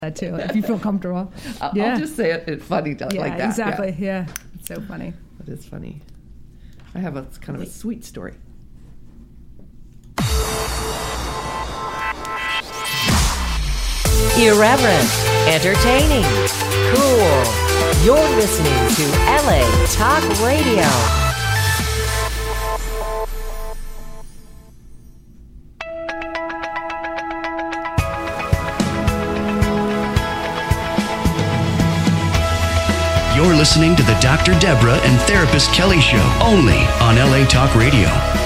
that too, if you feel comfortable. I'll just say it funny like that. Exactly. Yeah. It's so funny. It is funny. I have a kind of a sweet story. Irreverent, entertaining, cool. You're listening to LA Talk Radio. You're listening to the Dr. Deborah and Therapist Kelly Show, only on LA Talk Radio.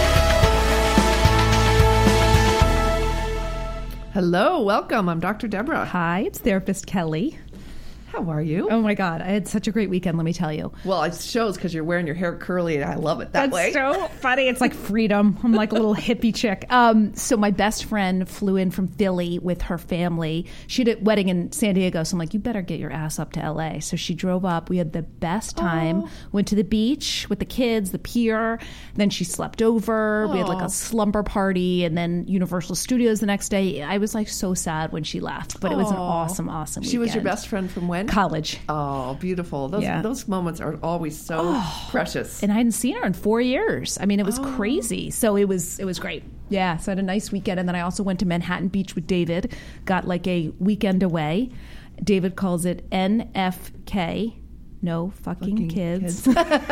Hello, welcome. I'm Dr. Deborah. Hi, it's Therapist Kelly. How are you? Oh my God, I had such a great weekend, let me tell you. Well, it shows because you're wearing your hair curly, and I love it that way. That's so funny. It's like freedom. I'm like a little hippie chick. So my best friend flew in from Philly with her family. She had a wedding in San Diego, so I'm like, you better get your ass up to LA. So she drove up. We had the best time. Went to the beach with the kids, the pier. Then she slept over. We had like a slumber party, and then Universal Studios the next day. I was like so sad when she left, but it was an awesome weekend. She was your best friend from when? College. Oh, beautiful. Those moments are always so precious. And I hadn't seen her in 4 years. I mean, it was crazy. So it was great. Yeah, so I had a nice weekend. And then I also went to Manhattan Beach with David, got like a weekend away. David calls it NFK. No fucking kids.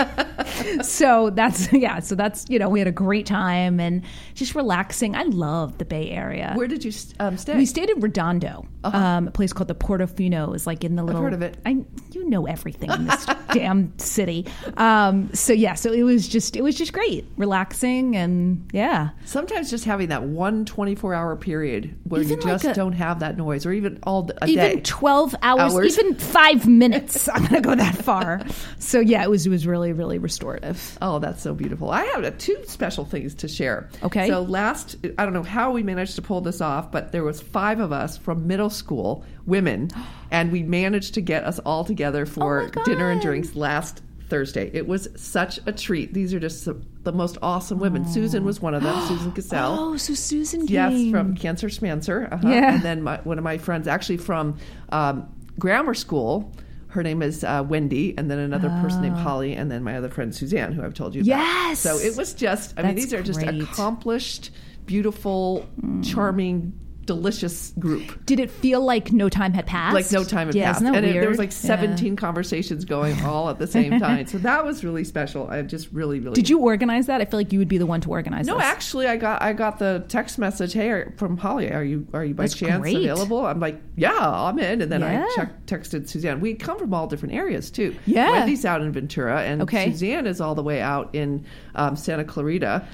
So that's, we had a great time and just relaxing. I love the Bay Area. Where did you stay? We stayed in Redondo, a place called the Portofino. Is like in the little. I've heard of it. You know everything in this damn city. So it was just great, relaxing, and yeah. Sometimes just having that 24-hour period where even you just don't have that noise, or even a day. Even 12 hours, even 5 minutes. I'm going to go that far. So yeah, it was really, really restorative. Oh, that's so beautiful. I have two special things to share. Okay. So I don't know how we managed to pull this off, but there was 5 of us from middle school, women, and we managed to get us all together for dinner and drinks last Thursday. It was such a treat. These are just the most awesome women. Susan was one of them, Susan Cassell. Oh, so Susan came. Yes, from Cancer Schmancer. Yeah. And then one of my friends, actually from grammar school, her name is Wendy, and then another person named Holly, and then my other friend Suzanne, who I've told you about. Yes! So it was just, these are just accomplished, beautiful, charming, delicious group. Did it feel like no time had passed? Like no time had passed. Isn't that weird? There was like 17 conversations going all at the same time. So that was really special. I just really, really... Did you organize that? I feel like you would be the one to organize No, this. actually, I got the text message, hey, from Holly, are you by chance available? I'm like, yeah, I'm in. And then I texted Suzanne. We come from all different areas, too. Yeah. Wendy's out in Ventura, and Suzanne is all the way out in Santa Clarita.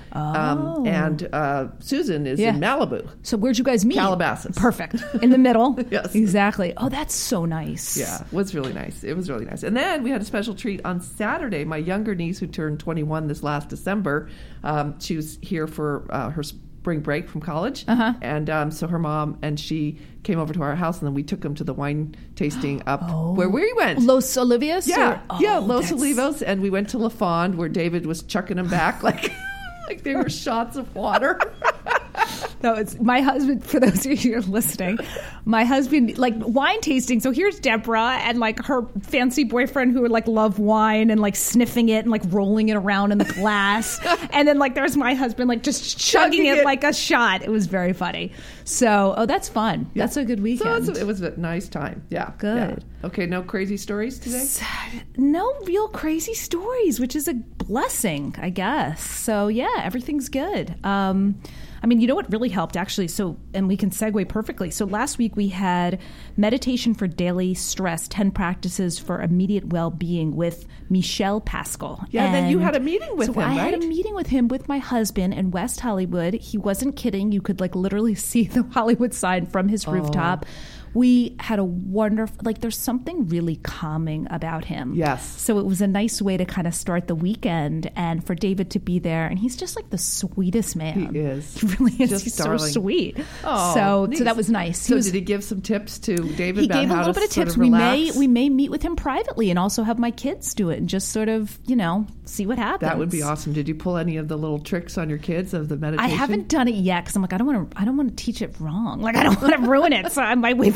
And Susan is in Malibu. So where'd you guys meet? Calabasas. Perfect. In the middle. Yes. Exactly. Oh, that's so nice. Yeah, it was really nice. It was really nice. And then we had a special treat on Saturday. My younger niece, who turned 21 this last December, she was here for her spring break from college. And so her mom and she came over to our house, and then we took them to the wine tasting up where we went. Los Olivos? Los Olivos. And we went to La Fond, where David was chucking them back like they were shots of water. No, it's my husband, for those of you who are listening, my husband, like wine tasting. So here's Deborah and like her fancy boyfriend who would like love wine and like sniffing it and like rolling it around in the glass. And then like there's my husband like just chugging it like a shot. It was very funny. So, that's fun. Yeah. That's a good weekend. So it was a nice time. Yeah. Good. Yeah. Okay, no crazy stories today? No real crazy stories, which is a blessing, I guess. So yeah, everything's good. I mean, you know what really helped, actually? And we can segue perfectly. So last week we had Meditation for Daily Stress, 10 Practices for Immediate Well-Being with Michel Pascal. Yeah, and then you had a meeting with him, right? I had a meeting with him with my husband in West Hollywood. He wasn't kidding. You could like literally see the Hollywood sign from his rooftop. We had a wonderful, like there's something really calming about him. Yes. So it was a nice way to kind of start the weekend and for David to be there. And he's just like the sweetest man. He is. He really is. Just he's darling. So sweet. Oh, so nice. So that was nice. So did he give some tips to David about how to sort of relax? He gave a little bit of tips. We may meet with him privately and also have my kids do it and just sort of, see what happens. That would be awesome. Did you pull any of the little tricks on your kids of the meditation? I haven't done it yet because I'm like, I don't want to teach it wrong. Like I don't want to ruin it. So I might wait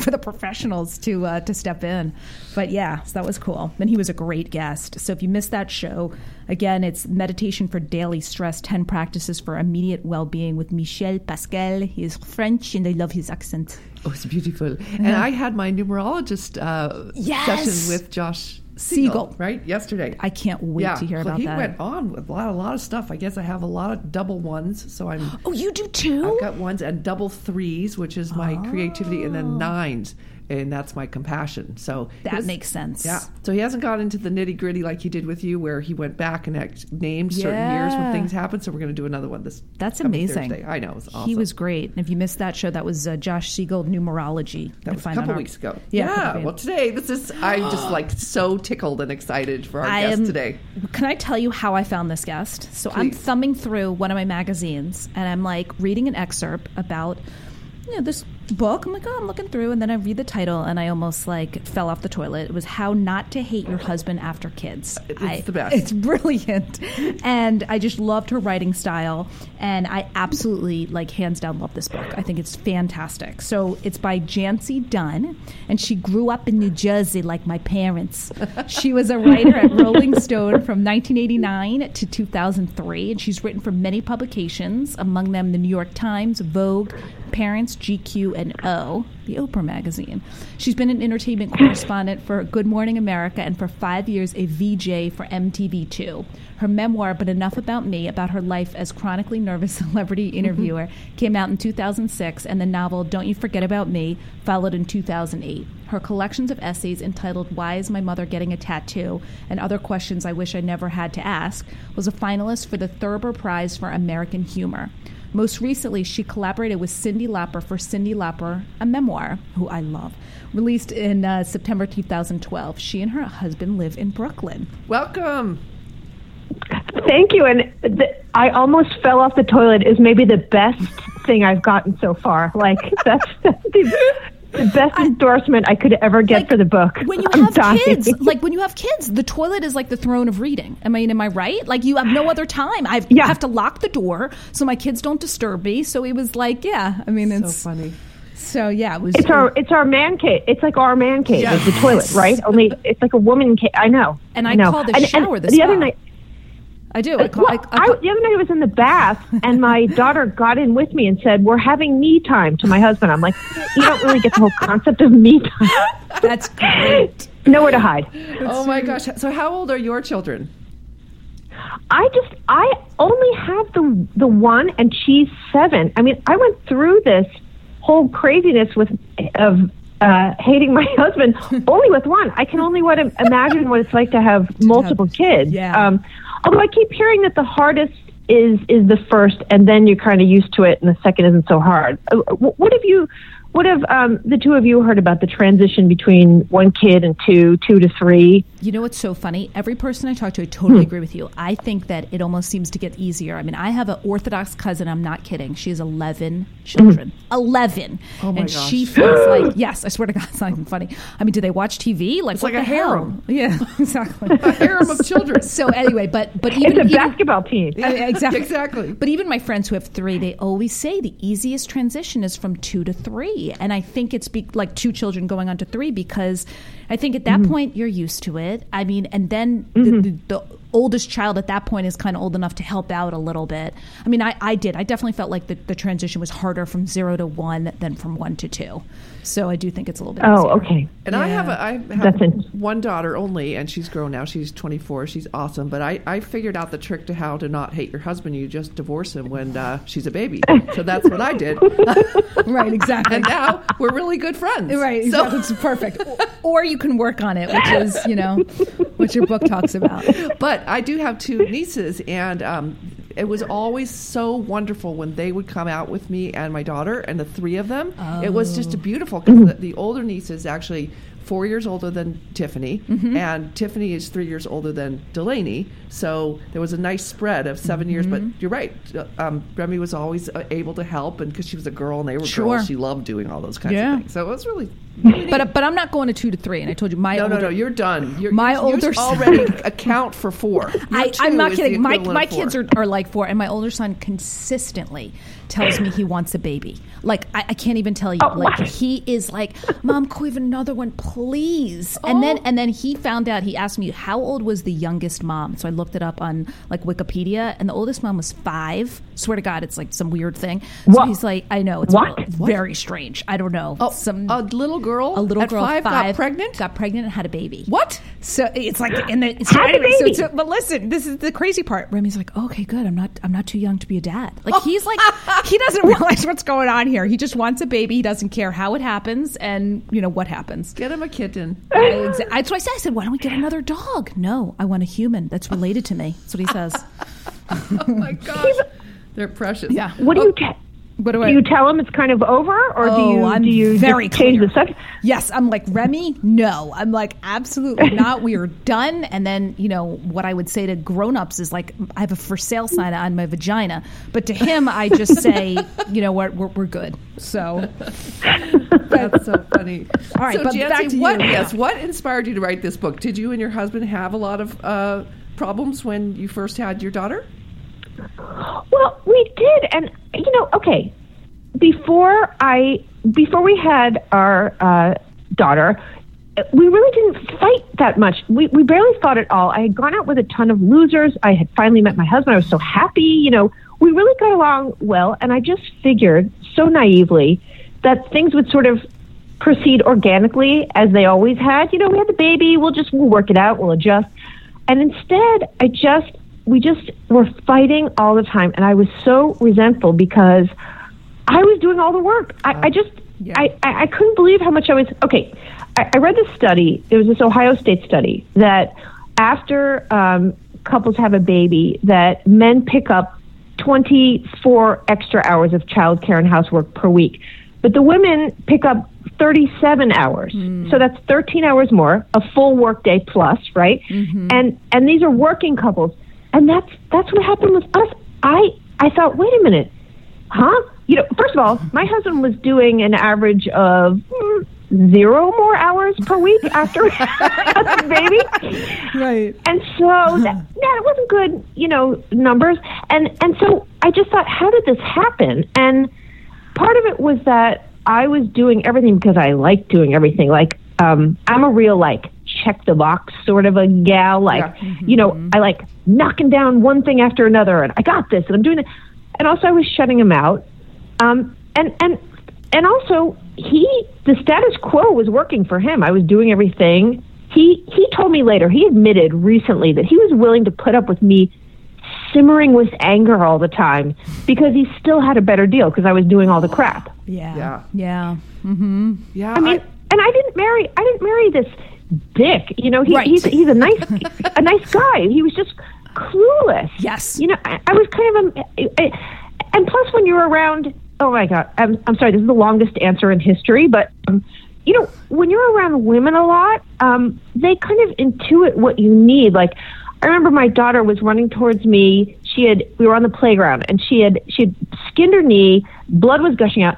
for the professionals to step in. But yeah, so that was cool. And he was a great guest. So if you missed that show, again, it's Meditation for Daily Stress, 10 Practices for Immediate Well-Being with Michel Pascal. He is French, and I love his accent. Oh, it's beautiful. And I had my numerologist session with Josh Siegel, right? Yesterday. I can't wait to hear about he that. He went on with a lot of stuff. I guess I have a lot of double ones, so I'm... Oh, you do too? I've got ones and double threes, which is my creativity, and then nines, and that's my compassion. So that makes sense. Yeah. So he hasn't got into the nitty-gritty like he did with you, where he went back and named certain years when things happened. So we're going to do another one That's amazing. Thursday. I know. It was awesome. He was great. And if you missed that show, that was Josh Siegel, Numerology. That was a couple weeks ago. Yeah. Well, today, I'm just like so tickled and excited for our guest today. Can I tell you how I found this guest? So Please. I'm thumbing through one of my magazines, and I'm like reading an excerpt about this book. I'm like, I'm looking through, and then I read the title, and I almost like fell off the toilet. It was How Not to Hate Your Husband After Kids. It's the best. It's brilliant, and I just loved her writing style, and I absolutely, like, hands down love this book. I think it's fantastic. So it's by Jancy Dunn, and she grew up in New Jersey like my parents. She was a writer at Rolling Stone from 1989 to 2003, and she's written for many publications, among them the New York Times, Vogue, Parents, GQ, and O, the Oprah magazine. She's been an entertainment correspondent for Good Morning America and for 5 years a VJ for MTV2. Her memoir, But Enough About Me, about her life as chronically nervous celebrity interviewer, came out in 2006, and the novel Don't You Forget About Me followed in 2008. Her collections of essays entitled Why Is My Mother Getting a Tattoo? And Other Questions I Wish I Never Had to Ask was a finalist for the Thurber Prize for American Humor. Most recently, she collaborated with Cyndi Lauper for Cyndi Lauper, a memoir, who I love, released in September 2012. She and her husband live in Brooklyn. Welcome. Thank you. And I almost fell off the toilet is maybe the best thing I've gotten so far. Like, that's the best endorsement I could ever get for the book. When you have kids, the toilet is like the throne of reading. I mean, am I right? Like, you have no other time. I have to lock the door so my kids don't disturb me. So it was like, it's so funny. So yeah, it was. It's our man cave. It's like our man cave. Yes. It's the toilet, right? Only it's like a woman cave. I know. And I call the shower the other night. I do. The other night I was in the bath, and my daughter got in with me and said, "We're having me time" to my husband. I'm like, you don't really get the whole concept of me time. That's great. Nowhere to hide. Oh my gosh! So how old are your children? I only have the one, and she's 7. I mean, I went through this whole craziness of hating my husband only with one. I can only imagine what it's like to have multiple kids. Yeah. Although I keep hearing that the hardest is the first, and then you're kind of used to it, and the second isn't so hard. What have the two of you heard about the transition between one kid and two to 3? You know what's so funny? Every person I talk to, I totally agree with you. I think that it almost seems to get easier. I mean, I have an Orthodox cousin. I'm not kidding. She has 11 children. 11. Oh my and gosh. she feels like, yes, I swear to God, it's not even funny. I mean, do they watch TV? Like, it's what like the a hell? harem. Yeah, exactly. A harem of children. So anyway, but even it's a basketball team. Exactly. But even my friends who have 3, they always say the easiest transition is from 2 to 3. And I think it's like 2 children going on to 3, because I think at that point you're used to it. I mean, and then the oldest child at that point is kind of old enough to help out a little bit. I mean, I definitely felt like the transition was harder from 0 to 1 than from 1 to 2. So I do think it's a little bit easier. Okay. And I have one daughter only, and she's grown now. She's 24. She's awesome. But I figured out the trick to how to not hate your husband. You just divorce him when she's a baby. So that's what I did. Right, exactly. And now we're really good friends. Right, exactly. It's perfect. Or you can work on it, which is, what your book talks about. But I do have 2 nieces, and it was always so wonderful when they would come out with me and my daughter, and the 3 of them. Oh. It was just beautiful, because the older niece is actually 4 years older than Tiffany, and Tiffany is 3 years older than Delaney. So there was a nice spread of 7 years. But you're right, Remy was always able to help, and because she was a girl and they were girls, she loved doing all those kinds of things. So it was really but I'm not going to 2 to 3. And I told you no, you're done. You son already account for 4. I'm not kidding. My kids are like 4, and my older son consistently tells me he wants a baby. Like, I can't even tell you. Like, he is like, Mom, can we have another one, please? And then he found out, he asked me, how old was the youngest mom? So I looked it up on, like, Wikipedia, and the oldest mom was 5. Swear to God, it's like some weird thing. So he's like, I know, it's very strange. I don't know. A little girl at 5 got pregnant? Got pregnant and had a baby. What? So it's like, and then but listen, this is the crazy part. Remy's like, okay, good. I'm not too young to be a dad. Like, he's like, he doesn't realize what's going on here. He just wants a baby. He doesn't care how it happens and what happens. Get him a kitten. That's what I said. I said, why don't we get another dog? No, I want a human that's related to me. That's what he says. Oh my gosh. They're precious. Yeah. What do you do you tell him it's kind of over, or do you very just change clear. the subject? Yes, I'm like, Remy, no. I'm like, absolutely not. We are done. And then, what I would say to grown-ups is like, I have a for sale sign on my vagina. But to him, I just say, we're good. So that's so funny. All right, so but Jancy, back to you. What inspired you to write this book? Did you and your husband have a lot of problems when you first had your daughter? Well, we did, and okay. Before we had our daughter, we really didn't fight that much. We barely fought at all. I had gone out with a ton of losers. I had finally met my husband. I was so happy. We really got along well, and I just figured so naively that things would sort of proceed organically as they always had. We had the baby. We'll work it out. We'll adjust. And instead, we just were fighting all the time, and I was so resentful because I was doing all the work. I couldn't believe how much I was. Okay, I read this study. There was this Ohio State study that after couples have a baby, that men pick up 24 extra hours of childcare and housework per week, but the women pick up 37 hours. So that's 13 hours more, a full workday plus, right? Mm-hmm. And these are working couples. And that's what happened with us. I thought, wait a minute, huh? First of all, my husband was doing an average of 0 more hours per week after the baby. Right. And so that wasn't good, numbers. And so I just thought, how did this happen? And part of it was that I was doing everything because I like doing everything. Like, I'm a real, check the box sort of a gal. I like knocking down one thing after another, and I got this, and I'm doing it. And also I was shutting him out. And also the status quo was working for him. I was doing everything. He told me later, he admitted recently that he was willing to put up with me simmering with anger all the time because he still had a better deal because I was doing all the crap. Yeah. Mm-hmm. Yeah. I mean, and I didn't marry this dick. He's a nice guy. He was just clueless. Yes. I was kind of and plus when you're around, oh my God, I'm sorry, this is the longest answer in history, but when you're around women a lot, they kind of intuit what you need. Like, I remember my daughter was running towards me. We were on the playground, and she had skinned her knee. Blood was gushing out.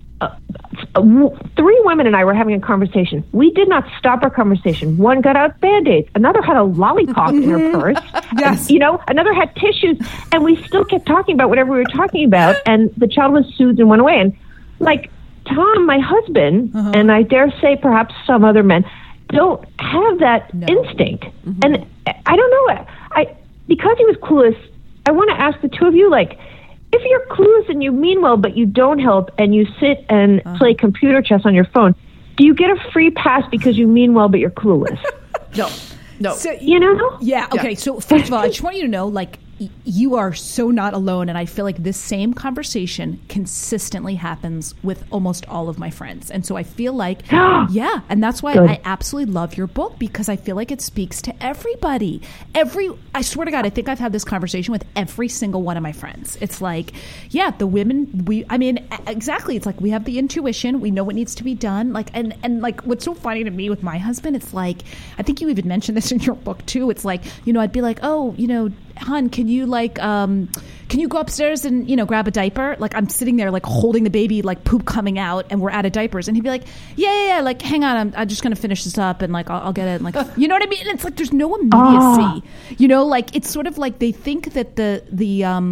3 women and I were having a conversation. We did not stop our conversation. One got out Band-Aids. Another had a lollipop in her purse. Yes. Another had tissues. And we still kept talking about whatever we were talking about. And the child was soothed and went away. And like Tom, my husband, and I dare say perhaps some other men, don't have that instinct. Mm-hmm. And I don't know. Because he was clueless, I want to ask the two of you, if you're clueless and you mean well, but you don't help and you sit and play computer chess on your phone, do you get a free pass because you mean well, but you're clueless? No. So, Yeah. Okay. Yeah. So first of all, I just want you to know, you are so not alone. And I feel like this same conversation consistently happens with almost all of my friends. And so I feel like, yeah. And that's why I absolutely love your book, because I feel like it speaks to everybody. I swear to God, I think I've had this conversation with every single one of my friends. It's like, yeah, the women, exactly. It's like, we have the intuition. We know what needs to be done. And what's so funny to me with my husband, it's like, I think you even mentioned this in your book too. It's like, I'd be like, oh, hon, can you go upstairs and, grab a diaper? Like, I'm sitting there, holding the baby, poop coming out, and we're out of diapers. And he'd be like, yeah, hang on, I'm just going to finish this up, and, I'll get it. And, you know what I mean? And it's like, there's no immediacy. It's sort of like they think that the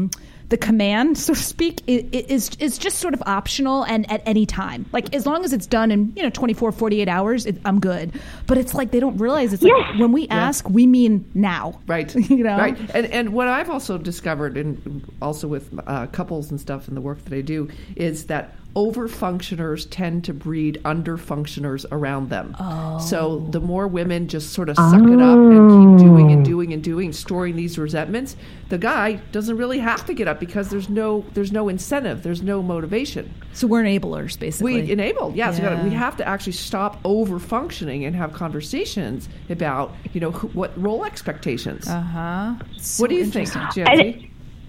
the command, so to speak, is just sort of optional and at any time. Like, as long as it's done in 24, 48 hours, I'm good. But it's like they don't realize it's like when we ask, we mean now. Right. Right. And what I've also discovered, and also with couples and stuff in the work that I do, is that over-functioners tend to breed under-functioners around them. So the more women just sort of suck it up and keep doing and doing and doing, storing these resentments, the guy doesn't really have to get up because there's no incentive, there's no motivation. So we're enablers, basically. We enable, yes. Yeah. We have to actually stop over-functioning and have conversations about, what role expectations. So what do you think, Jancy?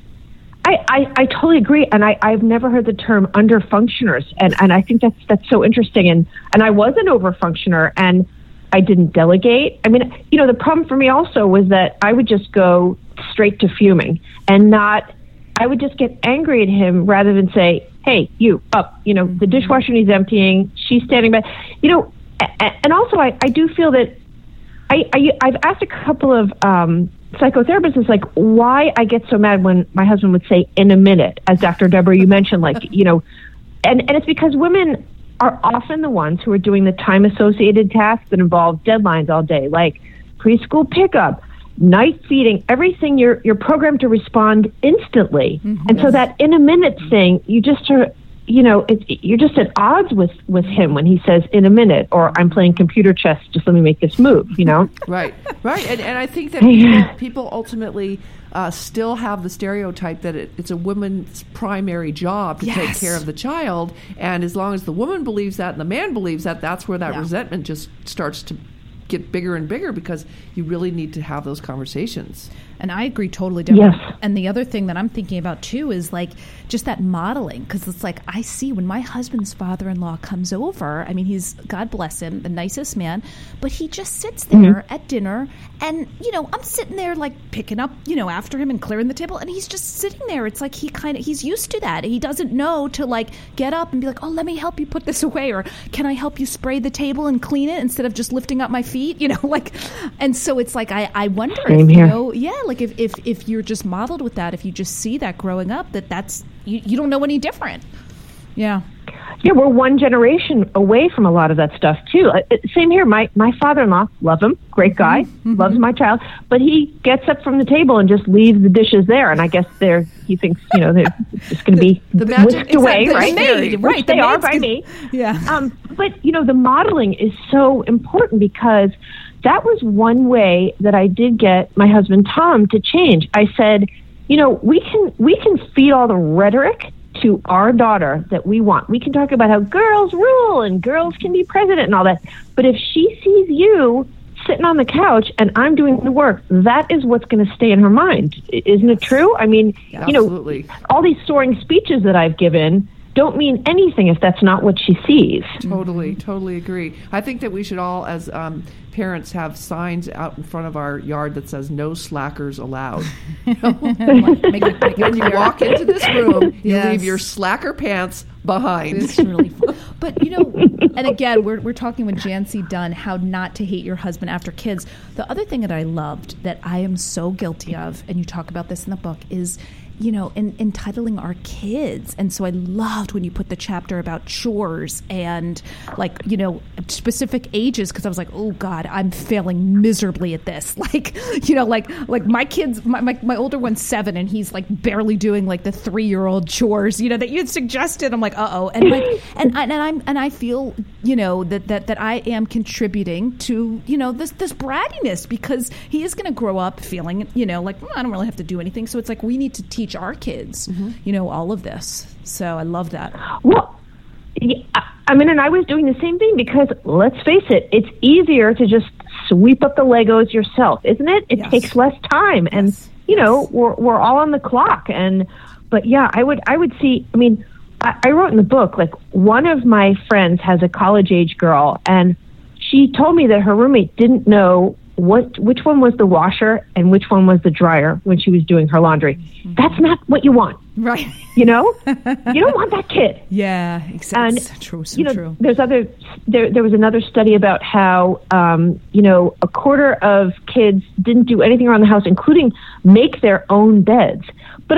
I totally agree, and I've never heard the term under-functioners, and I think that's so interesting. And I was an over-functioner, and I didn't delegate. I mean, the problem for me also was that I would just go straight to fuming, and I would just get angry at him rather than say, "Hey, you up?" The dishwasher needs emptying. She's standing by. And also I do feel that I've asked a couple of psychotherapists, is like, why I get so mad when my husband would say "in a minute," as Dr. Deborah, you mentioned, and it's because women are often the ones who are doing the time associated tasks that involve deadlines all day, like preschool pickup, night feeding, everything. You're programmed to respond instantly. And so that "in a minute" thing, you just are, you're just at odds with him when he says "in a minute," or "I'm playing computer chess, just let me make this move," Right. And I think that people ultimately still have the stereotype that it's a woman's primary job to take care of the child. And as long as the woman believes that and the man believes that, that's where that resentment just starts to get bigger and bigger, because you really need to have those conversations. And I agree totally, Deborah. Yes. And the other thing that I'm thinking about too is like just that modeling, because it's like I see when my husband's father-in-law comes over, I mean, he's, God bless him, the nicest man, but he just sits there at dinner and, I'm sitting there like picking up, after him and clearing the table, and he's just sitting there. It's like he's used to that. He doesn't know to like get up and be like, "Oh, let me help you put this away," or "Can I help you spray the table and clean it," instead of just lifting up my feet, and so it's like I wonder if, if you're just modeled with that, if you just see that growing up, that's you don't know any different. Yeah, we're one generation away from a lot of that stuff too. Same here. My father-in-law, love him, great guy, loves my child, but he gets up from the table and just leaves the dishes there, and I guess he thinks they're just going to be whisked away, right? Right, they are by me. Yeah. But the modeling is so important, because that was one way that I did get my husband Tom to change. I said, we can feed all the rhetoric to our daughter that we want. We can talk about how girls rule and girls can be president and all that. But if she sees you sitting on the couch and I'm doing the work, that is what's going to stay in her mind. Isn't it true? I mean, absolutely. All these soaring speeches that I've given don't mean anything if that's not what she sees. Totally agree. I think that we should all, as parents, have signs out in front of our yard that says "No slackers allowed." When you walk into this room, you leave your slacker pants behind. It's really fun. But and again, we're talking with Jancy Dunn, how not to hate your husband after kids. The other thing that I loved, that I am so guilty of, and you talk about this in the book, is entitling our kids. And so I loved when you put the chapter about chores and specific ages, because I was like, oh God, I'm failing miserably at this. Like my kids, my older one's 7 and he's like barely doing like the 3-year-old chores, that you had suggested. I'm like, uh-oh. And and I feel, that I am contributing to, this brattiness, because he is going to grow up feeling, like, I don't really have to do anything. So it's like, we need to teach our kids, all of this. So I love that. Well, I mean, and I was doing the same thing, because let's face it, it's easier to just sweep up the Legos yourself, isn't it? It takes less time, and we're all on the clock. But I would see. I mean, I wrote in the book, like, one of my friends has a college age girl, and she told me that her roommate didn't know which one was the washer and which one was the dryer when she was doing her laundry. That's not what you want. Right. You don't want that kid. Yeah, exactly. True. True. There was another study about how, a quarter of kids didn't do anything around the house, including make their own beds. But I mean,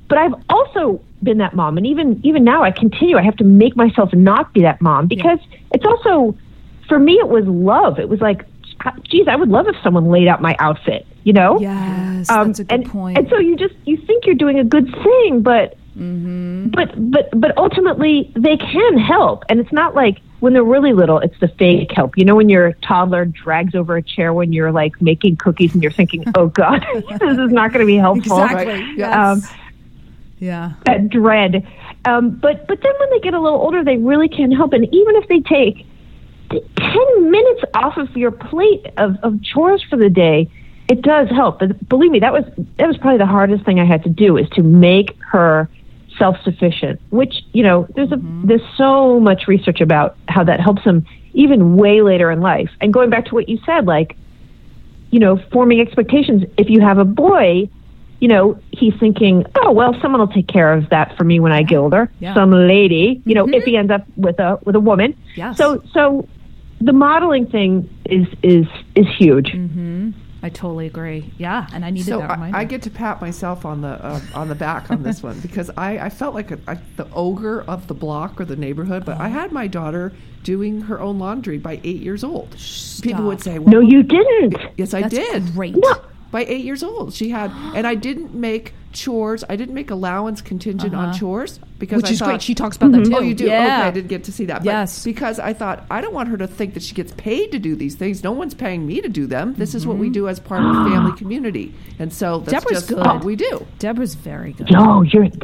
But I've also been that mom, and even now I continue. I have to make myself not be that mom because it's also, for me, it was love. It was like, geez, I would love if someone laid out my outfit, you know? Yes, that's a good point. And so you think you're doing a good thing, but ultimately they can help. And it's not like when they're really little, it's the fake help. You know, when your toddler drags over a chair when you're like making cookies and you're thinking, oh God, this is not going to be helpful. Exactly. Right? Yes. That dread. But then when they get a little older, they really can help. And even if they take 10 minutes off of your plate of chores for the day, it does help. But believe me, that was probably the hardest thing I had to do, is to make her self-sufficient, which, you know, there's so much research about how that helps them even way later in life. And going back to what you said, like, you know, forming expectations. If you have a boy, you know, he's thinking, oh, well, someone will take care of that for me when I get older. Yeah. Some lady, you know, if he ends up with a woman. Yes. So the modeling thing is huge. Mm-hmm. I totally agree. Yeah, and I needed that reminder. I get to pat myself on the back on this one because I felt like the ogre of the block or the neighborhood, but I had my daughter doing her own laundry by 8 years old. Stop. People would say, well, no, you didn't. Yes, I did. Great. No. By 8 years old, she had, and I didn't make chores. I didn't make allowance contingent on chores because Which I is thought, great. She talks about that too. Oh, you do? Yeah. Okay, I didn't get to see that. Yes. But because I thought, I don't want her to think that she gets paid to do these things. No one's paying me to do them. This is what we do as part of a family community. And so that's Deborah's just good. what we do. Deborah's very good. No,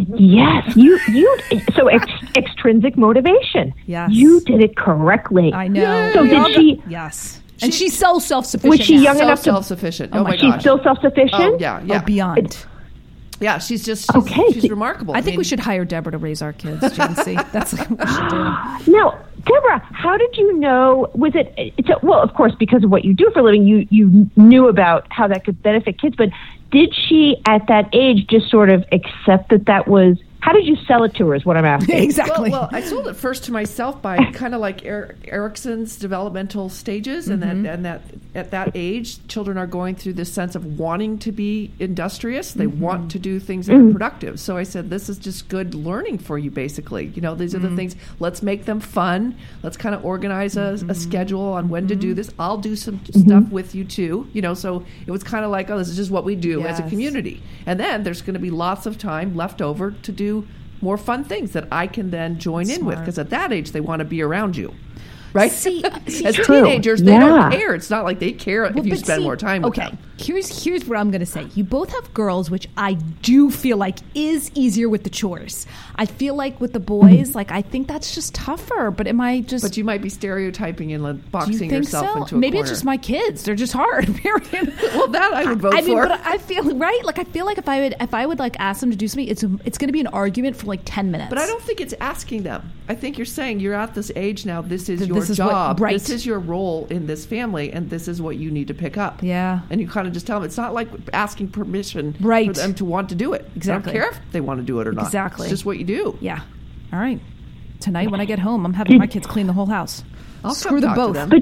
so extrinsic motivation. Yes. You did it correctly. I know. So did she? Yes. And she's so self-sufficient. Was she now. young So enough to? self-sufficient. Oh my She's gosh. still self-sufficient. Oh, yeah. Oh, beyond. Yeah, she's Okay. she's remarkable. I think we should hire Deborah to raise our kids, Jancy. That's like what we should do. Now, Deborah, how did you know? Was it? Well, of course, because of what you do for a living, you knew about how that could benefit kids. But did she, at that age, just sort of accept that was? How did you sell it to her? Is what I'm asking. Exactly. Well, I sold it first to myself by kind of like Erickson's developmental stages, and that at that age, children are going through this sense of wanting to be industrious. They want to do things that are productive. So I said, this is just good learning for you, basically. You know, these are the things. Let's make them fun. Let's kind of organize a schedule on when to do this. I'll do some stuff with you too. You know, so it was kind of like, oh, this is just what we do as a community. And then there's going to be lots of time left over to do more fun things that I can then join in with, because at that age they want to be around you, right? See, as true. teenagers, they don't care. It's not like they care if you spend more time with them. Here's what I'm going to say. You both have girls, which I do feel like is easier with the chores. I feel like with the boys, like I think that's just tougher. But am I just? But you might be stereotyping and do you boxing think yourself so? into a Maybe corner. it's just my kids. They're just hard. Period. Well, that I would vote I mean, for. but I feel right. Like I feel like if I would like ask them to do something, it's going to be an argument for like 10 minutes. But I don't think it's asking them. I think you're saying you're at this age now. This is your This is what- job. right. This is your role in this family, and this is what you need to pick up. Yeah. And you kind of just tell them. It's not like asking permission Right. for them to want to do it. Exactly. I don't care if they want to do it or not. Exactly. It's just what you do. Yeah. All right. Tonight when I get home, I'm having my kids clean the whole house. I'll Screw come them talk to both. them. But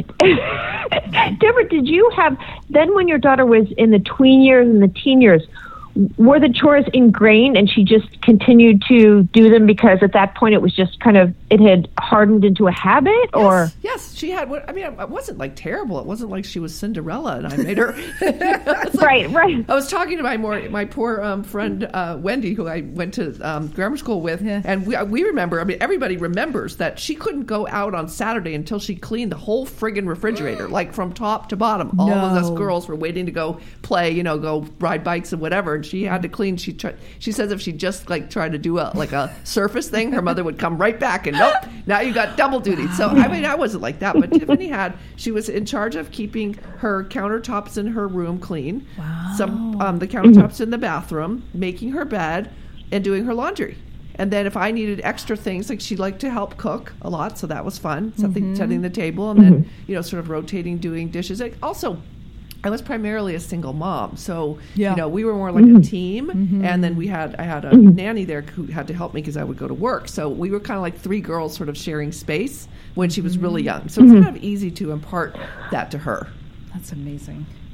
Deborah, did you have then when your daughter was in the tween years and the teen years? Were the chores ingrained and she just continued to do them because at that point it was just kind of, it had hardened into a habit? Or Yes, she had. I mean, it wasn't like terrible. It wasn't like she was Cinderella and I made her. Right. I was talking to my poor friend Wendy, who I went to grammar school with, and we remember. I mean, everybody remembers that she couldn't go out on Saturday until she cleaned the whole friggin' refrigerator, like from top to bottom. All of us girls were waiting to go play, go ride bikes and whatever. And she had to clean. She says if she just like tried to do a surface thing, her mother would come right back and nope, now you got double duty. So I mean, I wasn't like that, but Tiffany she was in charge of keeping her countertops in her room clean. Wow. The countertops in the bathroom, making her bed, and doing her laundry. And then if I needed extra things, like she liked to help cook a lot, so that was fun. Setting the table, and then sort of rotating, doing dishes. Also, I was primarily a single mom, so we were more like a team. And then I had a nanny there who had to help me because I would go to work. So we were kind of like three girls, sort of sharing space when she was really young. So it's kind of easy to impart that to her. That's amazing.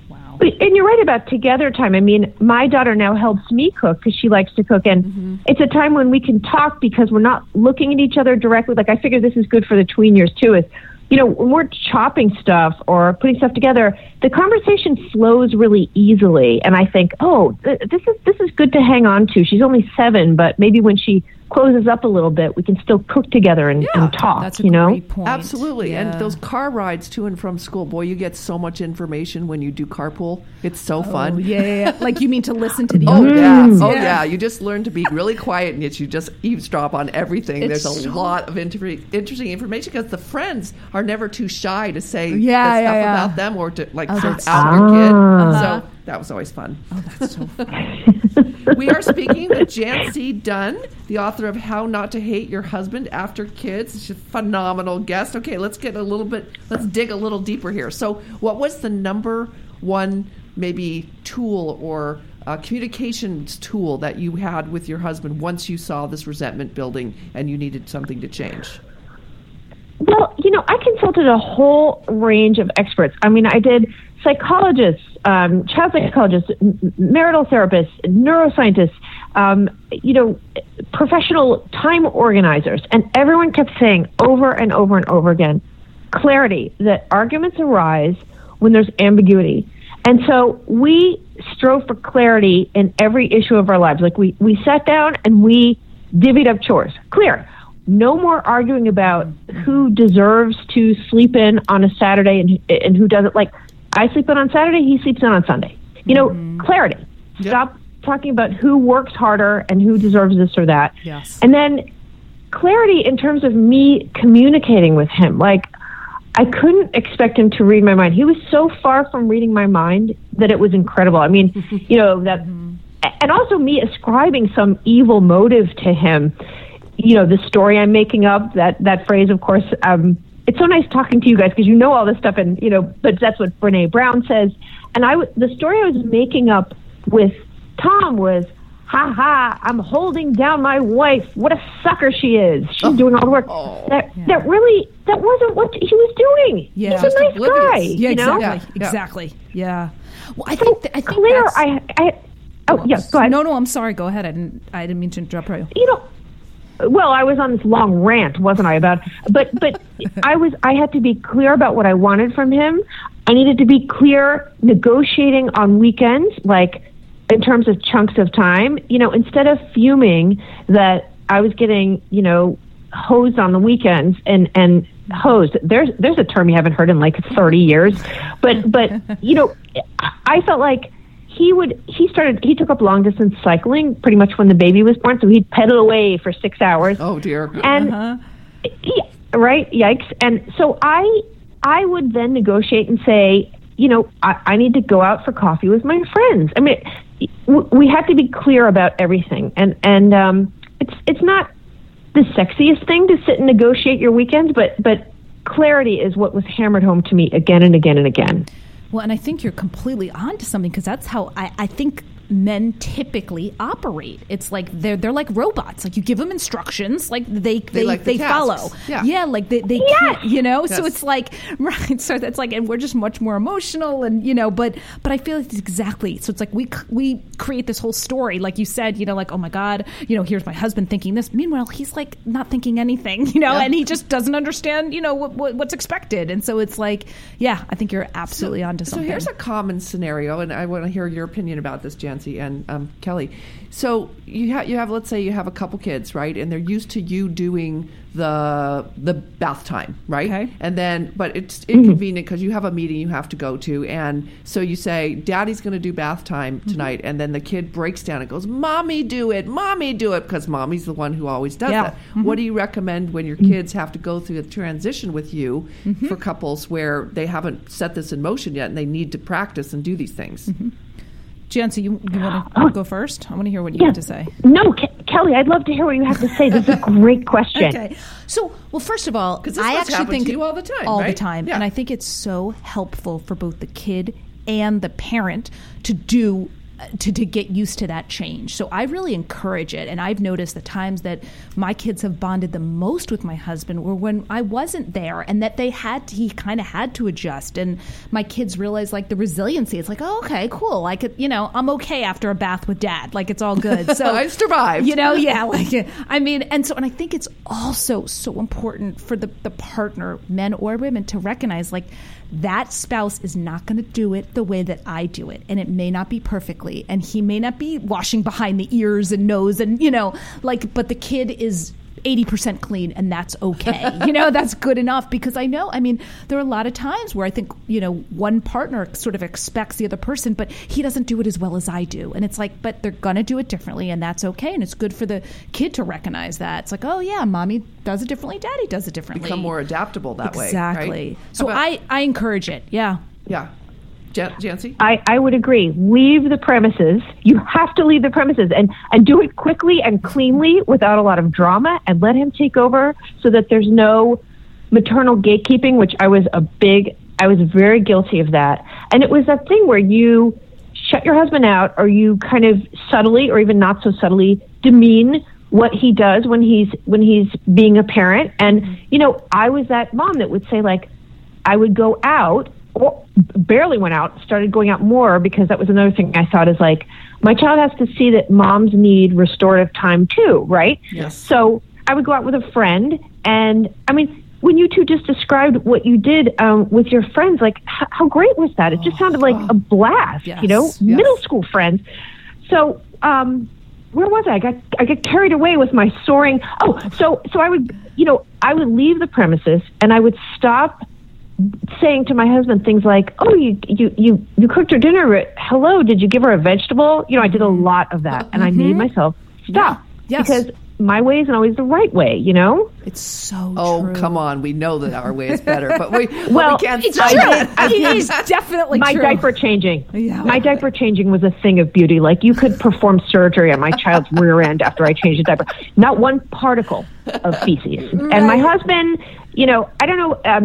Wow. And you're right about together time. I mean, my daughter now helps me cook because she likes to cook. And it's a time when we can talk because we're not looking at each other directly. Like, I figure this is good for the tween years, too, is, when we're chopping stuff or putting stuff together, the conversation flows really easily. And I think, this is good to hang on to. She's only 7, but maybe when she closes up a little bit, we can still cook together and talk. That's a great point. Absolutely. And those car rides to and from school, boy, you get so much information when you do carpool. It's so fun. Yeah. Like, you mean to listen to the yeah. You just learn to be really quiet and yet you just eavesdrop on everything. There's a lot of interesting information because the friends are never too shy to say stuff about them or to search out your kid. So that was always fun. Oh, that's so fun. We are speaking with Jancy Dunn, the author of How Not to Hate Your Husband After Kids. She's a phenomenal guest. Okay, let's dig a little deeper here. So what was the number one maybe tool or communications tool that you had with your husband once you saw this resentment building and you needed something to change? Well, I consulted a whole range of experts. I mean, I did psychologists, child psychologists, marital therapists, neuroscientists, professional time organizers. And everyone kept saying over and over and over again, clarity, that arguments arise when there's ambiguity. And so we strove for clarity in every issue of our lives. Like we sat down and we divvied up chores. Clear. No more arguing about who deserves to sleep in on a Saturday and who doesn't. Like, I sleep in on Saturday, he sleeps in on Sunday. Clarity. Yep. Stop talking about who works harder and who deserves this or that. Yes. And then clarity in terms of me communicating with him. Like, I couldn't expect him to read my mind. He was so far from reading my mind that it was incredible. I mean, that, and also me ascribing some evil motive to him. The story I'm making up, that phrase, of course, it's so nice talking to you guys because all this stuff, and but that's what Brene Brown says. And the story I was making up with Tom was, ha ha, I'm holding down my wife. What a sucker she is. She's doing all the work. That wasn't what he was doing. Yeah. He's a nice guy. Yeah, exactly. Yeah. Well, I think Claire, go ahead. No, I'm sorry. Go ahead. I didn't mean to interrupt you. Well, I was on this long rant, wasn't I? But I had to be clear about what I wanted from him. I needed to be clear negotiating on weekends, like in terms of chunks of time. Instead of fuming that I was getting, hosed on the weekends and hosed. There's a term you haven't heard in like 30 years, but I felt like he took up long distance cycling pretty much when the baby was born. So he'd pedal away for 6 hours. Oh dear. And right. Yikes. And so I would then negotiate and say, I need to go out for coffee with my friends. I mean, we had to be clear about everything. And it's not the sexiest thing to sit and negotiate your weekends, but clarity is what was hammered home to me again and again and again. Well, and I think you're completely onto something because that's how I think men typically operate. It's like they're like robots. Like you give them instructions, like they follow. Yeah, like they can't, Yes. So it's like right. So that's like, and we're just much more emotional, and but I feel like it's exactly. So it's like we create this whole story, like you said, like, oh my God, here's my husband thinking this. Meanwhile, he's like not thinking anything, and he just doesn't understand, what's expected. And so it's like, yeah, I think you're absolutely onto something. So here's a common scenario, and I want to hear your opinion about this, Jancy and Kelly. So you have, let's say you have a couple kids, right? And they're used to you doing the bath time, right? Okay. And then, but it's inconvenient because you have a meeting you have to go to. And so you say, Daddy's going to do bath time tonight. And then the kid breaks down and goes, Mommy, do it, because Mommy's the one who always does that. What do you recommend when your kids have to go through the transition with you for couples where they haven't set this in motion yet and they need to practice and do these things? Jancy, you want to go first? I want to hear what you have to say. No, Kelly, I'd love to hear what you have to say. This is a great question. Okay. So, well, first of all, I actually think to you all the time, all right? the time, and I think it's so helpful for both the kid and the parent to do to get used to that change. So I really encourage it. And I've noticed the times that my kids have bonded the most with my husband were when I wasn't there, and that he kind of had to adjust. And my kids realized like the resiliency. It's like, oh, okay, cool. I could, I'm okay after a bath with dad. Like it's all good. So I survived. Yeah. Like, I mean, and I think it's also so important for the partner, men or women, to recognize like that spouse is not going to do it the way that I do it. And it may not be perfectly. And he may not be washing behind the ears and nose and, but the kid is 80% clean, and that's okay. That's good enough, because I mean, there are a lot of times where I think, one partner sort of expects the other person, but he doesn't do it as well as I do. And it's like, but they're going to do it differently, and that's okay. And it's good for the kid to recognize that. It's like, oh yeah, mommy does it differently, daddy does it differently. Become more adaptable that way. Exactly. Right? So I encourage it. Yeah. Yeah. Jancy? I would agree. Leave the premises. You have to leave the premises and do it quickly and cleanly without a lot of drama, and let him take over so that there's no maternal gatekeeping, which I was very guilty of that. And it was that thing where you shut your husband out, or you kind of subtly, or even not so subtly, demean what he does when he's being a parent. And, I was that mom that would say, like, I would go out, or barely went out, started going out more, because that was another thing I thought is like, my child has to see that moms need restorative time too, right? Yes. So I would go out with a friend, and I mean, when you two just described what you did with your friends, like how great was that? It just sounded like a blast, yes. Middle school friends. So where was I? I got carried away with my soaring. So I would, I would leave the premises, and I would stop saying to my husband things like, "Oh, you cooked her dinner. Hello, did you give her a vegetable?" I did a lot of that, and I made myself stop. Yes. Because my way isn't always the right way, It's so true. true. Come on. We know that our way is better, but we can't it's say true. that. It is definitely my true. diaper changing. Yeah. My diaper changing was a thing of beauty. Like, you could perform surgery on my child's rear end after I changed the diaper. Not one particle of feces. Right. And my husband, I don't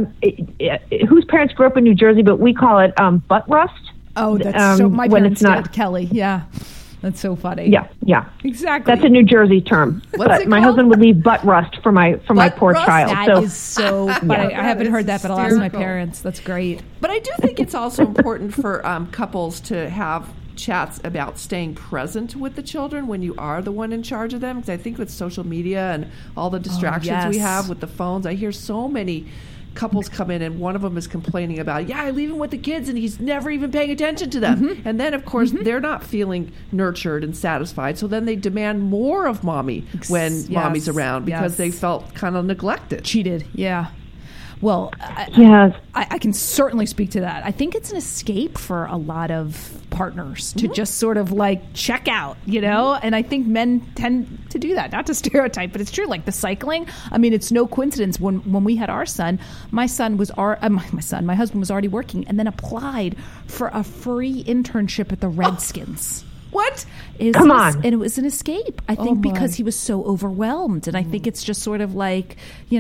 know whose parents grew up in New Jersey, but we call it butt rust. Oh, that's so. My when parents it's not did, Kelly. Yeah. That's so funny. Yeah. Exactly. That's a New Jersey term. What's it my called? husband would leave butt rust for my poor rust? child. That is so funny. I haven't heard that, but I'll ask my hysterical. parents. That's great. But I do think it's also important for couples to have chats about staying present with the children when you are the one in charge of them. Because I think with social media and all the distractions we yes. have with the phones, I hear so many couples come in, and one of them is complaining about, I leave him with the kids and he's never even paying attention to them. Mm-hmm. And then, of course, they're not feeling nurtured and satisfied. So then they demand more of mommy when mommy's around, because they felt kind of neglected. Cheated. Yeah. Well, Yes. I can certainly speak to that. I think it's an escape for a lot of partners to just sort of like check out, and I think men tend to do that. Not to stereotype, but it's true. Like the cycling. I mean, it's no coincidence when we had our son, my husband was already working, and then applied for a free internship at the Redskins. What? Come on. And it was an escape, I think, because he was so overwhelmed. And I think it's just sort of like,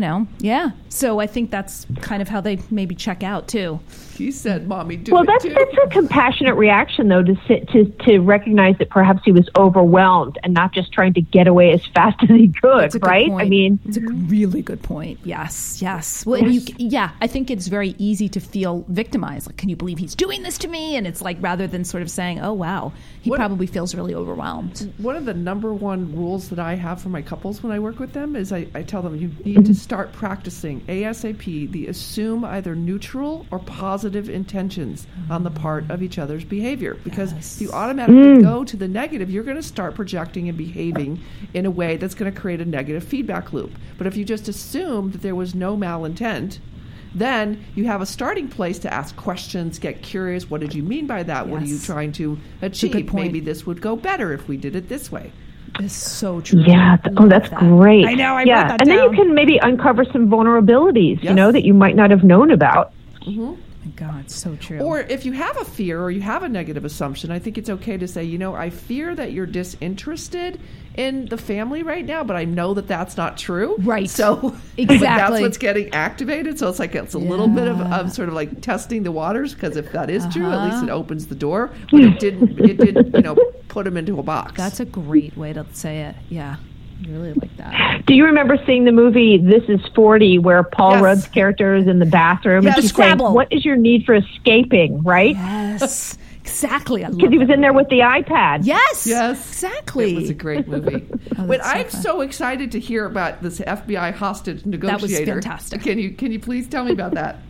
So I think that's kind of how they maybe check out, too. He said, mommy, do Well, it that's too. a compassionate reaction, though, to recognize that perhaps he was overwhelmed and not just trying to get away as fast as he could, That's a good right? point. I mean, it's a really good point. Yes. Well, and I think it's very easy to feel victimized. Like, can you believe he's doing this to me? And it's like, rather than sort of saying, oh, wow, he probably feels really overwhelmed. One of the number one rules that I have for my couples when I work with them is I tell them, you need to start practicing ASAP the assume either neutral or positive intentions on the part of each other's behavior. Because if you automatically go to the negative, you're going to start projecting and behaving in a way that's going to create a negative feedback loop. But if you just assume that there was no malintent, then you have a starting place to ask questions, get curious. What did you mean by that? What are you trying to achieve? good point. Maybe this would go better if we did it this way. It's so true. yeah. That's great. I know. I wrote that and then down. you can maybe uncover some vulnerabilities, Yes. that you might not have known about. my God, so true. Or if you have a fear or you have a negative assumption, I think it's okay to say, I fear that you're disinterested in the family right now, but I know that that's not true. Right. So exactly. that's what's getting activated. So it's like it's a little bit of sort of like testing the waters, because if that is true, at least it opens the door. But it didn't put them into a box. That's a great way to say it. Yeah. I really like that. Do you remember seeing the movie This Is 40, where Paul Rudd's character is in the bathroom and she's saying, "What is your need for escaping?" Right? Yes, exactly. Because he was in there with the iPad. Yes, exactly. It was a great movie. But I'm so excited to hear about this FBI hostage negotiator. That was fantastic. Can you please tell me about that?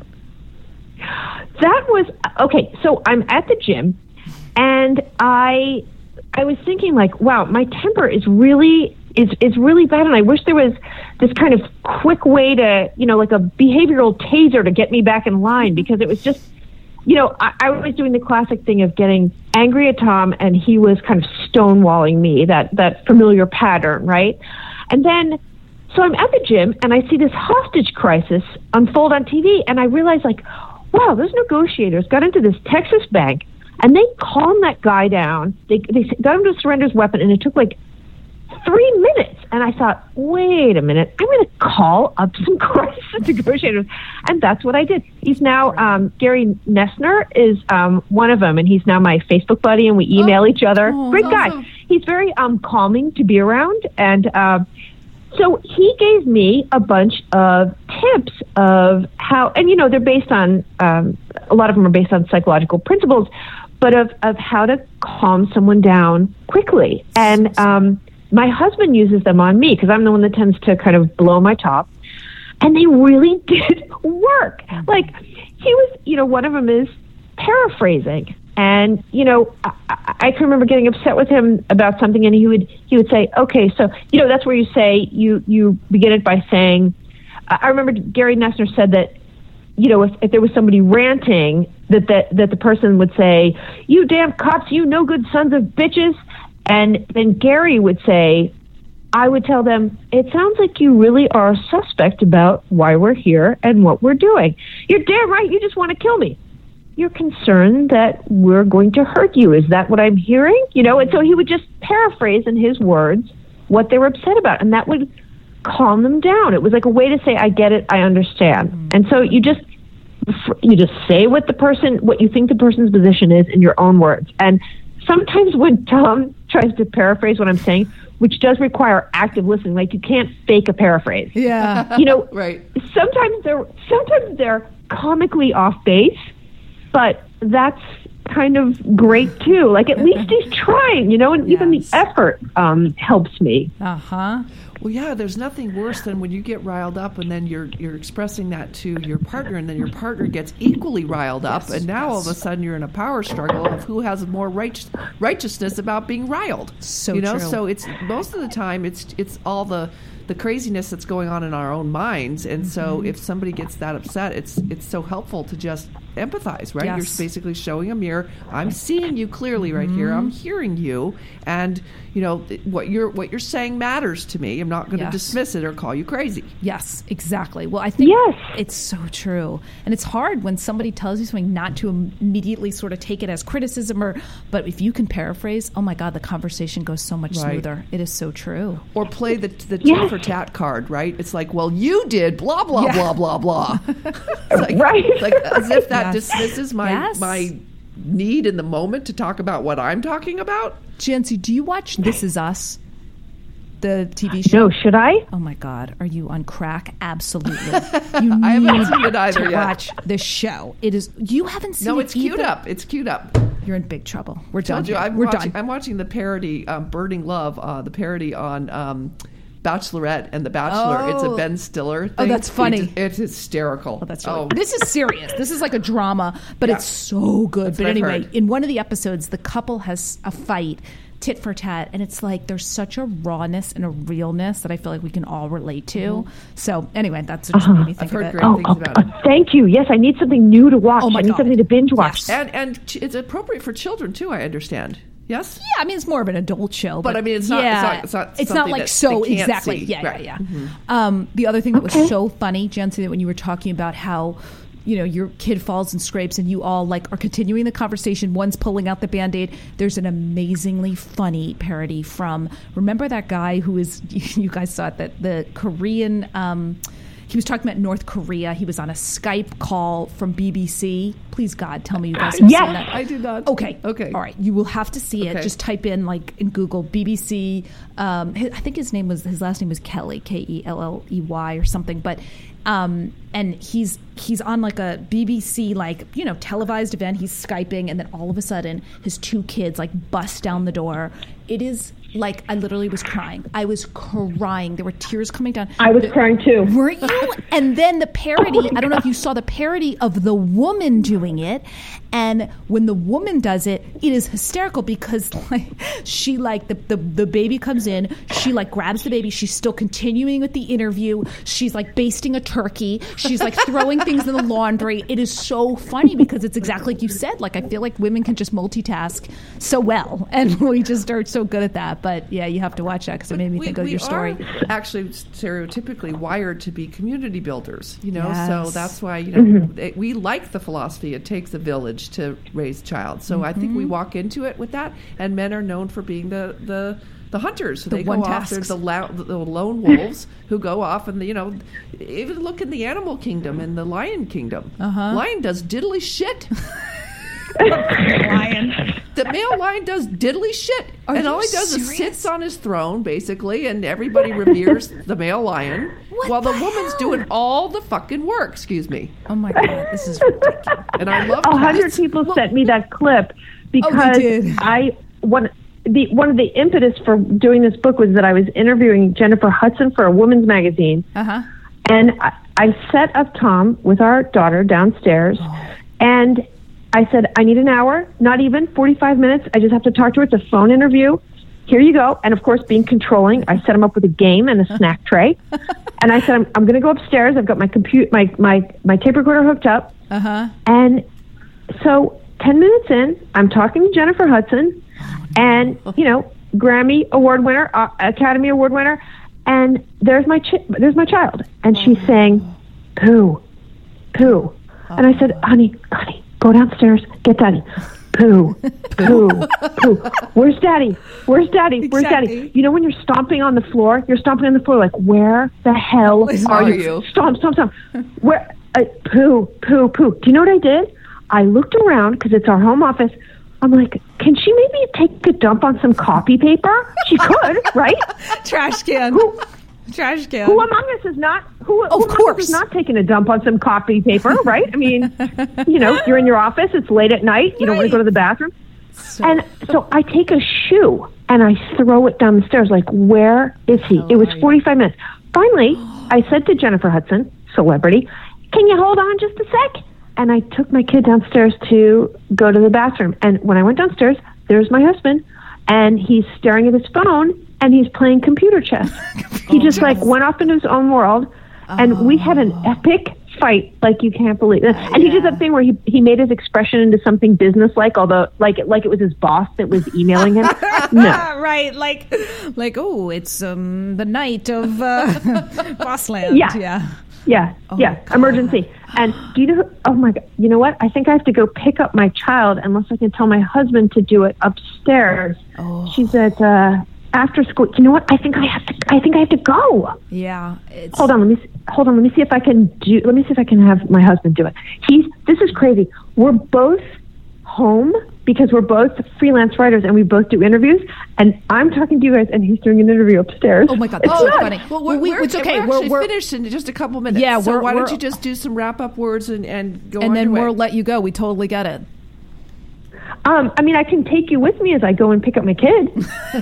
That was okay. So I'm at the gym, and I was thinking, like, wow, my temper is really bad, and I wish there was this kind of quick way to, like a behavioral taser to get me back in line, because it was just, I was doing the classic thing of getting angry at Tom, and he was kind of stonewalling me, that familiar pattern, right? And then, so I'm at the gym, and I see this hostage crisis unfold on TV, and I realize, like, wow, those negotiators got into this Texas bank, and they calmed that guy down. They got him to surrender his weapon, and it took, like, 3 minutes. And I thought, wait a minute, I'm going to call up some crisis negotiators. And that's what I did. He's now, Gary Nessner is one of them, and he's now my Facebook buddy, and we email each other. Great guy. Awesome. He's very calming to be around. And so he gave me a bunch of tips of how, and they're based on, a lot of them are based on psychological principles, but of how to calm someone down quickly. And my husband uses them on me, because I'm the one that tends to kind of blow my top. And they really did work. Like, he was, one of them is paraphrasing. And, I can remember getting upset with him about something, and he would say, okay, so, that's where you say, you begin it by saying, I remember Gary Nessner said that, if there was somebody ranting, that the person would say, "You damn cops, you no good sons of bitches." And then Gary would say, I would tell them, "It sounds like you really are a suspect about why we're here and what we're doing. You're damn right, you just want to kill me. You're concerned that we're going to hurt you. Is that what I'm hearing?" And so he would just paraphrase in his words what they were upset about, and that would calm them down. It was like a way to say, "I get it, I understand." And so you just say what you think the person's position is in your own words. And sometimes when Tom tries to paraphrase what I'm saying, which does require active listening, like you can't fake a paraphrase. Yeah. Right. Sometimes they're comically off base, but that's kind of great too. Like, at least he's trying, and even the effort helps me. Well, yeah, there's nothing worse than when you get riled up and then you're expressing that to your partner, and then your partner gets equally riled up, and now all of a sudden you're in a power struggle of who has more righteousness about being riled. So true. So it's most of the time it's all the craziness that's going on in our own minds, and so if somebody gets that upset, it's so helpful to just empathize, right? Yes. You're basically showing a mirror. I'm seeing you clearly right here. I'm hearing you, and what you're saying matters to me. I'm not going to dismiss it or call you crazy. Yes, exactly. Well, I think it's so true, and it's hard when somebody tells you something not to immediately sort of take it as criticism, but if you can paraphrase, oh my God, the conversation goes so much smoother. It is so true. Or play the tit for tat card, right? It's like, well, you did blah blah blah blah blah. It's like as if that dismisses my need in the moment to talk about what I'm talking about. Jancy, do you watch This Is Us, the TV show? No, should I? Oh my God, are you on crack? Absolutely. I haven't seen it either yet. Watch this show. It is. You haven't seen it? No, it's queued up. It's queued up. You're in big trouble. We're done. We're done. I'm watching the parody, Burning Love, the parody on Bachelorette and The Bachelor. It's a Ben Stiller thing. Oh, that's funny. It's hysterical. Oh, that's really This is serious. This is like a drama, but it's so good. That's but anyway, in one of the episodes, the couple has a fight, tit for tat, and it's like there's such a rawness and a realness that I feel like we can all relate to. So anyway, that's what just made me think I've of heard it. great things about it. Thank you. Yes, I need something new to watch. Oh my I need God. something to binge watch. Yes. And it's appropriate for children too, I understand. Yes? Yeah, I mean, it's more of an adult show. But I mean, it's not like so exactly. See. Yeah, right. yeah. The other thing that was so funny, Jancy, that when you were talking about how your kid falls and scrapes and you all like are continuing the conversation. One's pulling out the Band-Aid. There's an amazingly funny parody from, remember that guy who is, you guys saw it, that the Korean, he was talking about North Korea. He was on a Skype call from BBC. Please, God, tell me you guys have Yes. seen that. I did not. Okay. Okay. All right. You will have to see it. Okay. Just type in like in Google BBC. I think his last name was Kelly, Kelley or something. But and he's on like a BBC televised event. He's Skyping, and then all of a sudden his two kids like bust down the door. It is like I literally was crying. I was crying. There were tears coming down. I was crying too. Weren't you? And then the parody, I don't know if you saw the parody of the woman doing it. And when the woman does it, it is hysterical because she the baby comes in, she grabs the baby, she's still continuing with the interview, she's basting a turkey, she's throwing things in the laundry. It is so funny because it's exactly like you said. I feel like women can just multitask so well, and we just are so good at that. But yeah, you have to watch that because it made me think of your story. We are actually stereotypically wired to be community builders, Yes. so that's why, we like the philosophy, it takes a village to raise a child. So I think we walk into it with that, and men are known for being the hunters. They go off. There's the lone wolves who go off, and even look in the animal kingdom and the lion kingdom. Lion does diddly shit. Lion. The male lion does diddly shit, and all he does is sits on his throne, basically, and everybody reveres the male lion, while the woman's doing all the fucking work. Excuse me. Oh my God, this is ridiculous. And I love 100 people sent me that clip because they did. one of the impetus for doing this book was that I was interviewing Jennifer Hudson for a women's magazine, and I set up Tom with our daughter downstairs, and I said, I need an hour, not even 45 minutes. I just have to talk to her. It's a phone interview. Here you go. And of course, being controlling, I set him up with a game and a snack tray. And I said, I'm going to go upstairs. I've got my my tape recorder hooked up. And so 10 minutes in, I'm talking to Jennifer Hudson, and Grammy Award winner, Academy Award winner, and there's my child, and she's saying, "Poo, poo," and I said, "Honey, go downstairs, get Daddy." Poo, poo, poo. Where's Daddy? Where's Daddy? Where's Daddy? You know when you're stomping on the floor? You're stomping on the floor like, where the hell are you? Stomp, stomp, stomp. Where? Poo, poo, poo. Do you know what I did? I looked around because it's our home office. I'm like, can she maybe take a dump on some copy paper? She could, right? Trash can. Trash can. Who among us is not? Who of course is not taking a dump on some copy paper, right? I mean, you're in your office. It's late at night. You don't want to go to the bathroom. And so I take a shoe and I throw it down the stairs. Like, where is he? It was 45 minutes. Finally, I said to Jennifer Hudson, celebrity, can you hold on just a sec? And I took my kid downstairs to go to the bathroom. And when I went downstairs, there's my husband, and he's staring at his phone, and he's playing computer chess. He just went off into his own world, and we had an epic fight like you can't believe. And he did that thing where he made his expression into something business-like, although like it was his boss that was emailing him. No, right? Like oh, it's the night of Bossland. Yeah. Emergency. And do you know? Oh my God! You know what? I think I have to go pick up my child unless I can tell my husband to do it upstairs. She's at after school. You know what? I think I have to go. Yeah. Hold on. Let me see if I can do. Let me see if I can have my husband do it. This is crazy. We're both home because we're both freelance writers and we both do interviews. And I'm talking to you guys, and he's doing an interview upstairs. Oh my God, that's so funny. Well, it's okay. We're finished in just a couple minutes. Yeah, so why don't you just do some wrap up words and go on and then your way. we'll let you go. We totally get it. I mean, I can take you with me as I go and pick up my kid.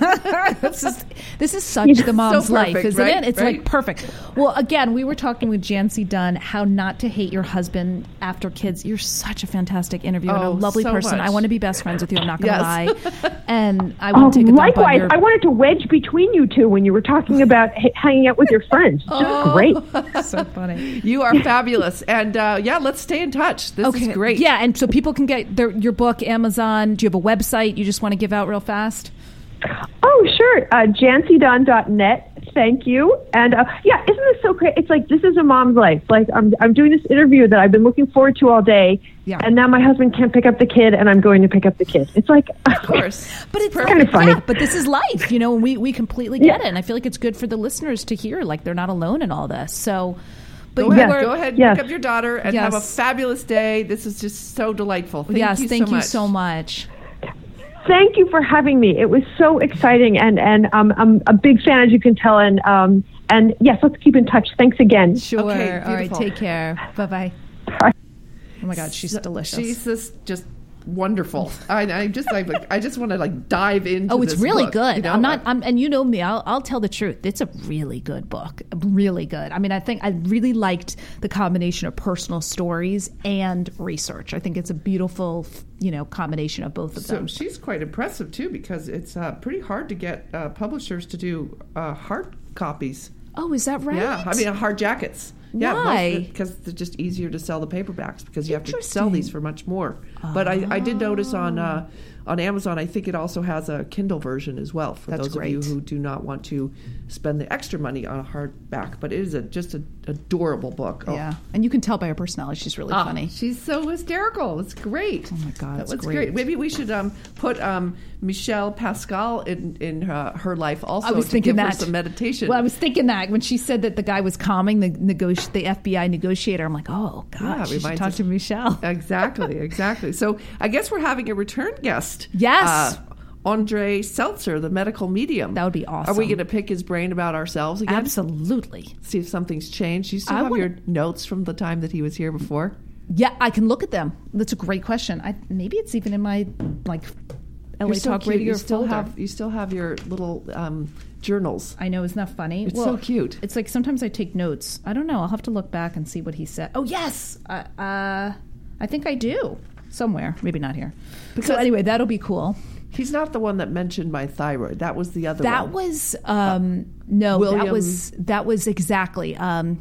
This is such the mom's so perfect, life, isn't right? it? It's like perfect. Well, again, we were talking with Jancy Dunn, how not to hate your husband after kids. You're such a fantastic interviewer and a lovely so person. much. I want to be best friends with you. I'm not going to lie. And I will take a dump likewise, on your... I wanted to wedge between you two when you were talking about hanging out with your friends. Just great. So funny. You are fabulous. And let's stay in touch. This is great. Yeah, and so people can get your book, Amazon. Do you have a website you just want to give out real fast? Oh, sure. JancyDunn.net. Thank you. And isn't this so great? It's like, this is a mom's life. Like, I'm doing this interview that I've been looking forward to all day. Yeah. And now my husband can't pick up the kid, and I'm going to pick up the kid. It's like, Of course. But it's kind of funny. Yeah, but this is life, and we completely get it. And I feel like it's good for the listeners to hear, like, they're not alone in all this. So, but Go ahead, Yes. go ahead, Yes. pick up your daughter and Yes. have a fabulous day. This is just so delightful. Thank you thank so much. you so much. Thank you for having me. It was so exciting, and I'm a big fan, as you can tell. And yes, let's keep in touch. Thanks again. Sure. Okay, All right. beautiful. Take care. Bye-bye. Bye. Oh my God, she's delicious. She's just wonderful. I just want to dive into. Oh, it's this really book, good. you know? And you know me, I'll tell the truth. It's a really good book. Really good. I mean, I think I really liked the combination of personal stories and research. I think it's a beautiful, combination of both of So them. she's quite impressive too, because it's pretty hard to get publishers to do hard copies. Oh, is that right? Yeah, I mean hard jackets. Yeah, Why? Because they're just easier to sell the paperbacks, because you have to sell Interesting. these for much more. But I did notice on Amazon, I think it also has a Kindle version as well for That's those of you great. who do not want to spend the extra money on a hardback. But it is just an adorable book. Oh. Yeah. And you can tell by her personality, she's really funny. She's so hysterical. It's great. Oh my God, that it's was great. Maybe we should put Michelle Pascal in her life also. I was to thinking give her that. some meditation. Well, I was thinking that when she said that the guy was calming the FBI negotiator, I'm like, oh Yeah, God, it she should reminds talk us- to Michelle. Exactly. So I guess we're having a return guest. Yes. Andre Seltzer, the medical medium. That would be awesome. Are we going to pick his brain about ourselves again? Absolutely. See if something's changed. You still I have wanna- your notes from the time that he was here before? Yeah, I can look at them. That's a great question. Maybe it's even in my LA You're so Talk cute. Radio folder. You still have your little journals. I know, isn't that funny? It's so cute. It's like sometimes I take notes. I don't know. I'll have to look back and see what he said. Oh yes, I think I do somewhere. Maybe not here. So anyway, that'll be cool. He's not the one that mentioned my thyroid. That was the other That one. was no. William- That was exactly.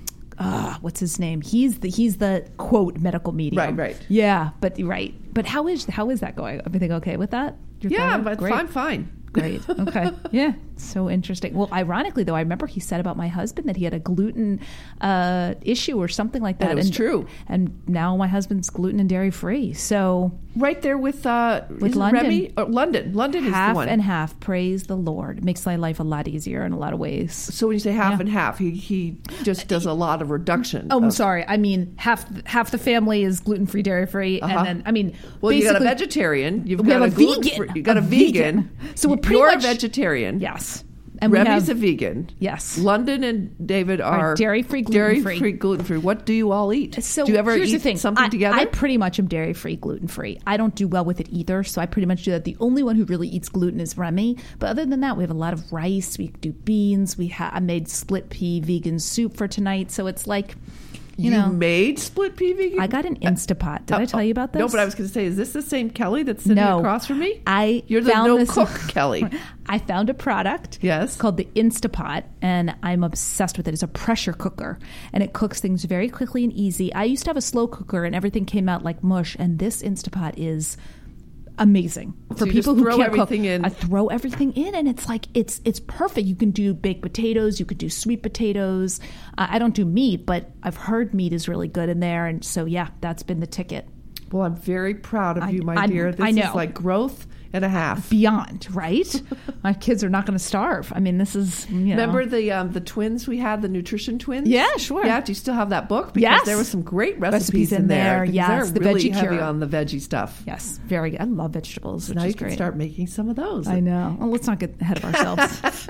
What's his name? He's the quote medical medium. Right. Yeah, but right. But how is that going? Everything okay with that? Your Yeah, thyroid? but Great. I'm fine. Great. Okay. Yeah. So interesting. Well, ironically, though, I remember he said about my husband that he had a gluten issue or something like that. And it was true. And now my husband's gluten and dairy free. So Right there with London. Remy? London. London is half the one. and half. Praise the Lord. It makes my life a lot easier in a lot of ways. So when you say half and half, he just does a lot of reduction. Oh, I'm of- sorry. I mean, half the family is gluten free, dairy free, and then Well, you got a basically- vegetarian. You've We got have a gluten-free- vegan. You got a A vegan. vegan. So we're pretty You're much- a vegetarian. Yes. And we Remy's have a vegan. Yes. London and David are dairy-free, gluten-free. Dairy-free, gluten-free. What do you all eat? So do you ever here's eat the thing. something together? I pretty much am dairy free, gluten free. I don't do well with it either, so I pretty much do that. The only one who really eats gluten is Remy. But other than that, we have a lot of rice. We do beans. I made split pea vegan soup for tonight. So it's like, you know, made split pea vegan? I got an Instapot. Did I tell you about this? No, but I was going to say, is this the same Kelly that's sitting No. across from me? You're the no cook Kelly. I found a product. Yes. It's called the Instapot, and I'm obsessed with it. It's a pressure cooker, and it cooks things very quickly and easy. I used to have a slow cooker, and everything came out like mush, and this Instapot is amazing for you people just who throw can't cook. everything in. I throw everything in, and it's like it's perfect. You can do baked potatoes, you could do sweet potatoes. I don't do meat, but I've heard meat is really good in there, and so yeah, that's been the ticket. Well, I'm very proud of you, my dear. This I know. is like growth and a half. Beyond, right? My kids are not going to starve. I mean, this is, you know. Remember the twins we had, the nutrition twins? Yeah, sure. Yeah, do you still have that book? Because Yes. there was some great Recipes recipes in in there. there, because yes, they're the really Veggie heavy Cure. on the veggie stuff. Yes, very good. I love vegetables, So which now is you can great. start making some of those. I know. Well, let's not get ahead of ourselves.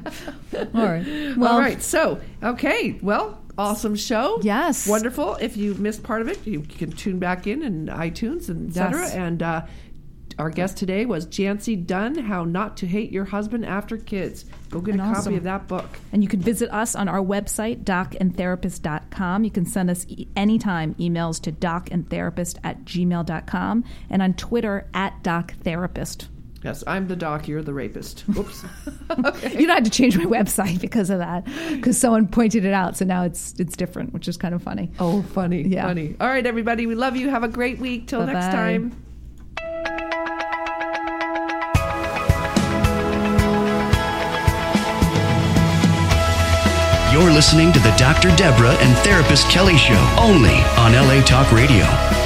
All right. Well, All right. So, okay. Well, awesome show. Yes. Wonderful. If you missed part of it, you can tune back in iTunes and et cetera. Yes. And our guest today was Jancy Dunn, How Not to Hate Your Husband After Kids. Go get And a copy awesome. of that book. And you can visit us on our website, docandtherapist.com. You can send us anytime emails to docandtherapist@gmail.com and on Twitter @doctherapist. Yes, I'm the doc, you're the rapist. Whoops. You know, I had to change my website because of that, because someone pointed it out. So now it's different, which is kind of funny. Oh, funny. Yeah. Funny. All right, everybody. We love you. Have a great week. Till next Bye-bye. time. You're listening to the Dr. Deborah and Therapist Kelly Show, only on LA Talk Radio.